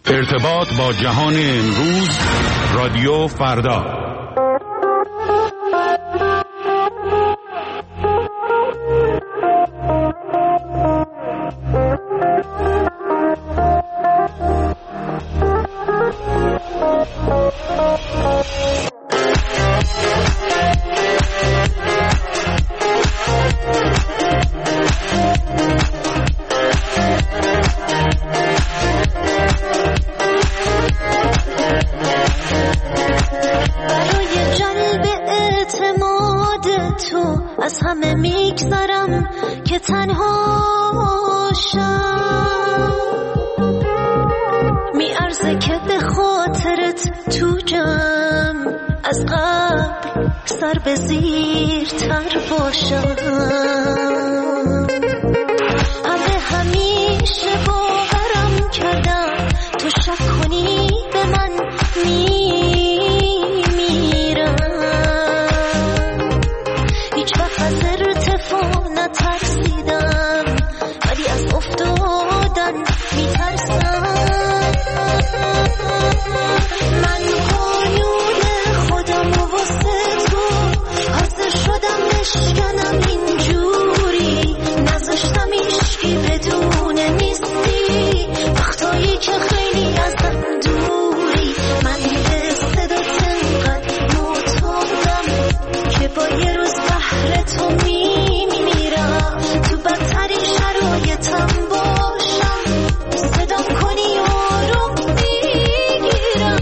ارتباط با جهان امروز، رادیو فردا. به زیرتر باشم، همه همیشه باورم کردم تو شک کنی به من میمیرم. هیچ وقت از ارتفاع نترسیدم، ولی از افتادن میترسم. من قانون خودم و واسه بشکنم اینجوری، نذاشتم ایشکی بدون نیستی، وقتایی که خیلی ازم دوری. من به صدات انقدر معتادم که با یه روز بهر تو میمیرم. تو بدترین شرایطم باشم، صدام کنی آروم میگیرم.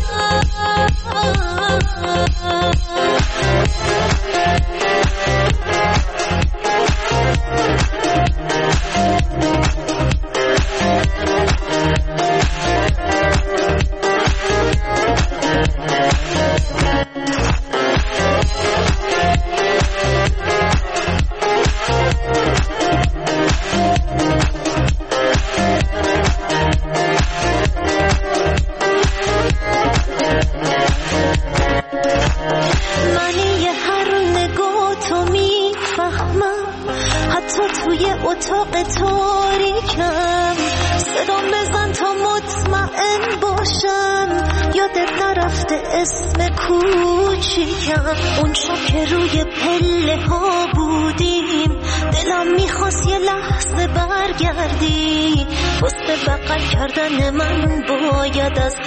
اتاق تاریکم صدام بزن تا مطمئن باشم، یادت نرفته اسم کوچیکم. اون شب که روی پله ها بودیم، دلم میخواست یه لحظه برگردی. واسه بغل کردن من باید از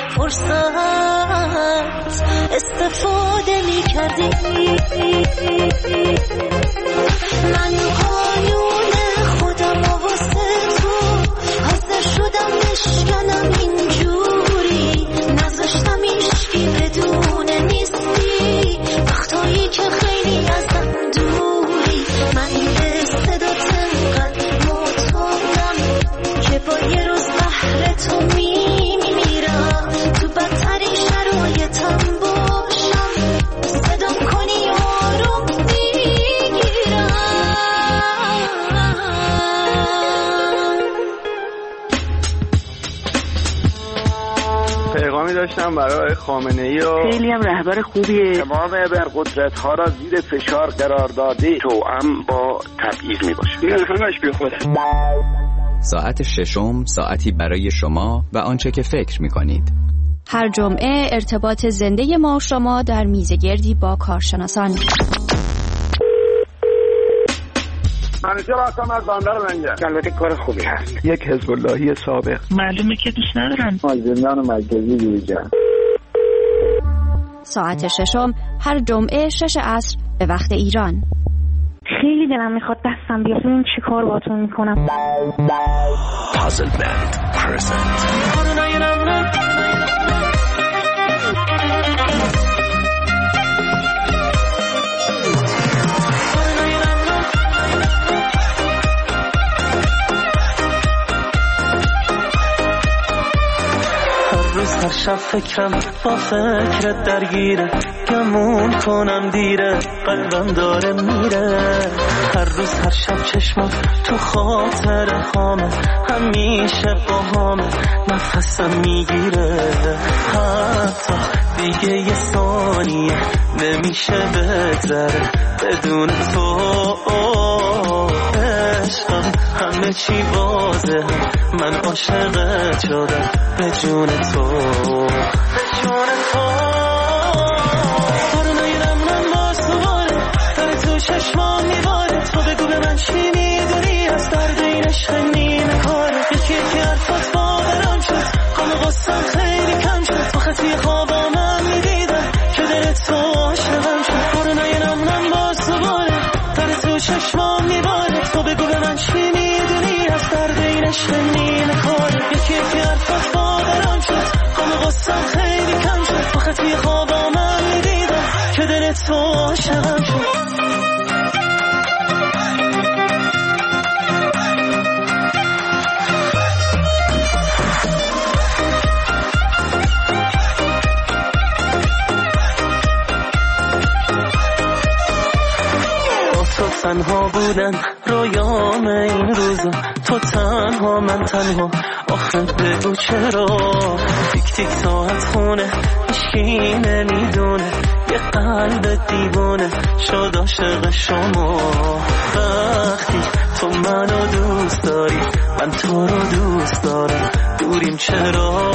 فرصت استفاده میکردی. من قانون خودم و واسه تو حاضر شدم بشکنم اینجوری، نذاشتم ایشکی بدون نیستی، وقتایی که خیلی ازم دوری. من به صدات انقدر معتادم که با یه روز بهر تو میمیرم. تو بدترین شرایطم باشم، صدام کنی آروم میگیرم. پیغامی داشتم برای خامنه‌ای و خیلی هم رهبر خوبیه. تمام ابرقدرت‌ها را زیر فشار قرار داده، توأم با تبعیض میباشه. این همش بی خوده. ساعت ششم، ساعتی برای شما و آنچه که فکر می‌کنید. هر جمعه ارتباط زنده ما و شما در میزگردی با کارشناسان. منیجر هستم از بندر منجر. البته کار خوبی هست. یک حزب اللهی سابق. معلومه که دوست ندارم. زندان مرکزی جوجا. ساعت ششم هر جمعه 6 عصر به وقت ایران. خیلی دلم میخواد دستم بیاد ببینم چی کار باهاتون میکنم. پازل بند پرزنت. هر شب فکرم با فکرت درگیره، گمون کنم دیره، قلبم داره میره. هر روز هر شب چشمات تو خاطر هامه، همیشه با هامه، نفسم میگیره. حتی دیگه یه ثانیه نمیشه بگذره بدون تو. عشقم همه چی واضحه، من عاشقت شدم به جون تو، به جون تو. برو نیرم من باز دوباره، داره تو چشمام میباره، تو بگو به من چی میدونی از درد این عشق نیمه کاره. یکی یکی حرفات باورم شد، غم و غصه‌ام خیلی کم شد، تو خطی خوابام هم میدیدم که دلت تو عاشقم شد. برو نیرم من باز دوباره، داره تو چشمام میباره، تو بگو به من چی میدونی از درد این عشق نیمه کاره. یکی یکی حرفات باورم شد، غم و غصه‌ام خیلی کم شد، تو خطی خوابام هم میدیدم که دلت تو عاشقم شد. تنها بودن رویام این روزا، تو تنها من تنها، آخه بگو چرا. تیک تیک ساعت خونه هیچکی نمیدونه، یه قلب دیوونه شد عاشق شما. وقتی تو منو دوست داری من تو رو دوست دارم، دوریم چرا.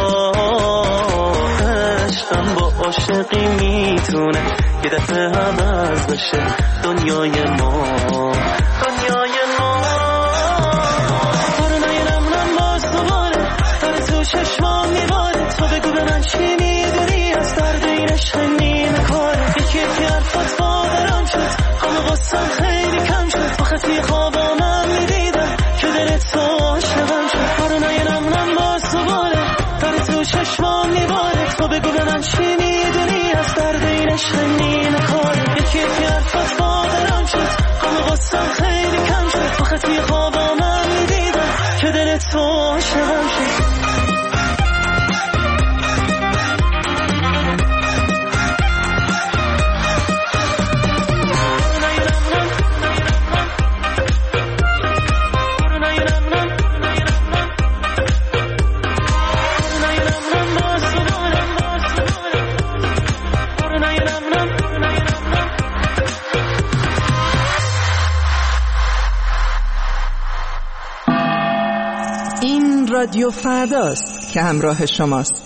عشقم با عاشقی میتونه یه دفعه عوض بشه دنیای ما، دنیای ما. برو نیرم من باز دوباره، داره تو چشمام میباره، تو بگو به من چی میدونی از درد این عشق نیمه کاره. یکی یکی حرفات باورم شد، غم و غصه‌ام خیلی کم شد، تو خطی خوابام هم میدیدم که دلت تو عاشقم شد. برو نیرم من باز دوباره، داره تو چشمام میباره، تو بگو به من چی میدونی از درد این عشق نیمه کاره. یکی یکی حرفات باورم شد، غم و غصه‌ام خیلی کم شد، تو خطی خوابام هم میدیدم که دلت تو عاشقم شد. رادیو فرداست که همراه شماست.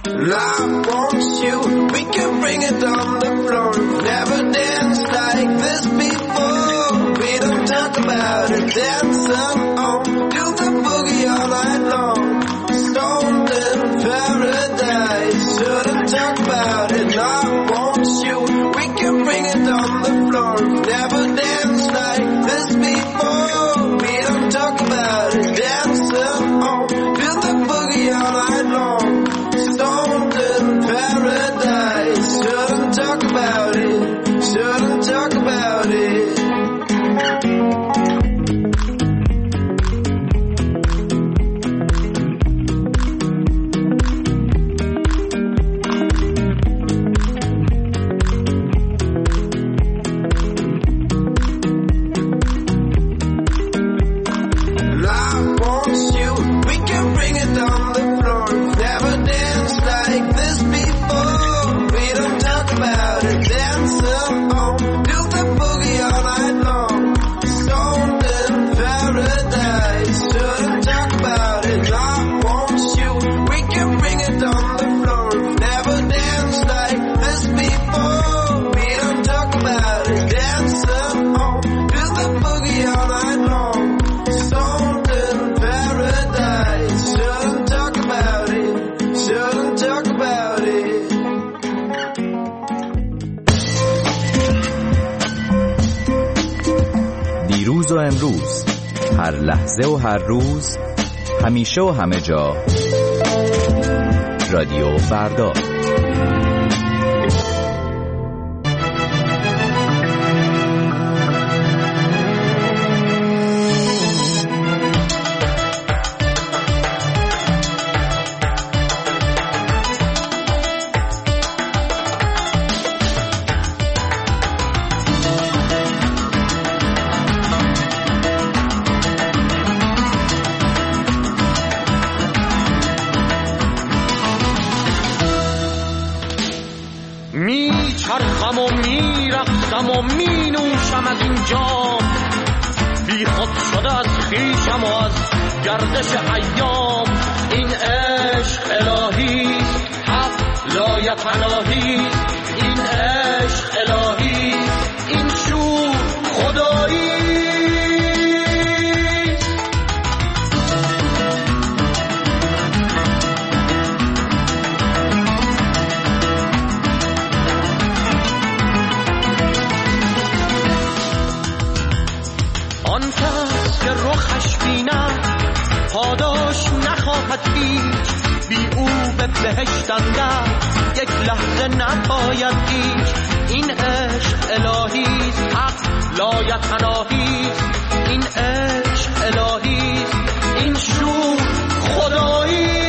I want you, we can bring it on the floor. Never dance like this. dancing on till the boogie all night long. Stoned in paradise, shouldn't talk about it, not want you. We can bring it on the floor, never danced like this before. We don't talk about it, dancing on till the boogie all night long. Stoned in paradise, shouldn't talk about it, shouldn't talk about it. دیروز و امروز، هر لحظه و هر روز، همیشه و همه جا، رادیو فردا. میچرخم و میرقصم و مینوشم از این جام، بی خود شده از خویشم و از گردش ایام. این عشق الهیست، حق لایتناهیست. این عشق الهیست، این شور خداییست. که رخش بینم پاداش نخواهد هیچ، بی او به بهشت اندر یک لحظه نپاید هیچ. این عشق الهیست، حق لایتناهیست. این عشق الهیست، این شور خداییست.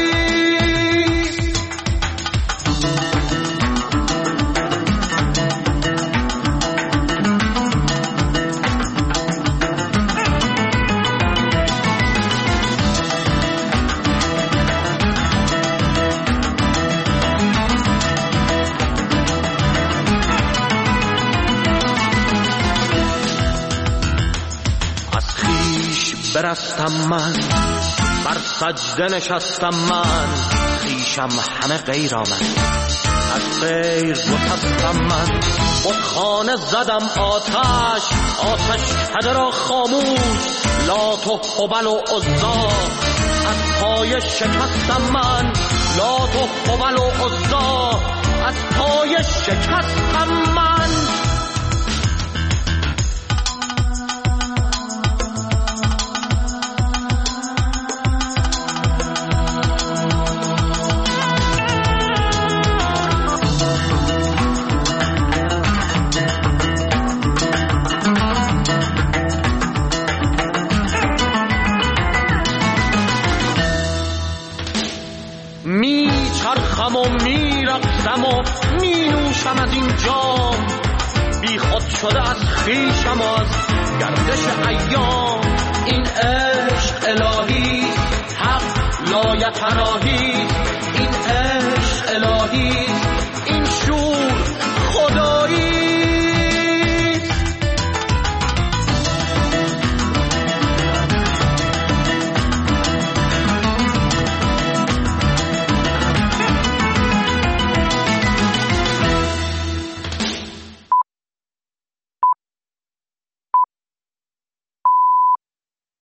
برستم من، بر سجده نشستم من، خویشم همه غیر آمد، از غیر گسستم من. بتخانه زدم آتش کده را خاموش، لات و هبل و عزا از پای شکستم من. لات و هبل و عزا از پای شکستم من. میچرخم و میرقصم و مینوشم از این جام، بی خود شده از خویشم و از گردش ایام. این عشق الهیست، حق لایتناهیست.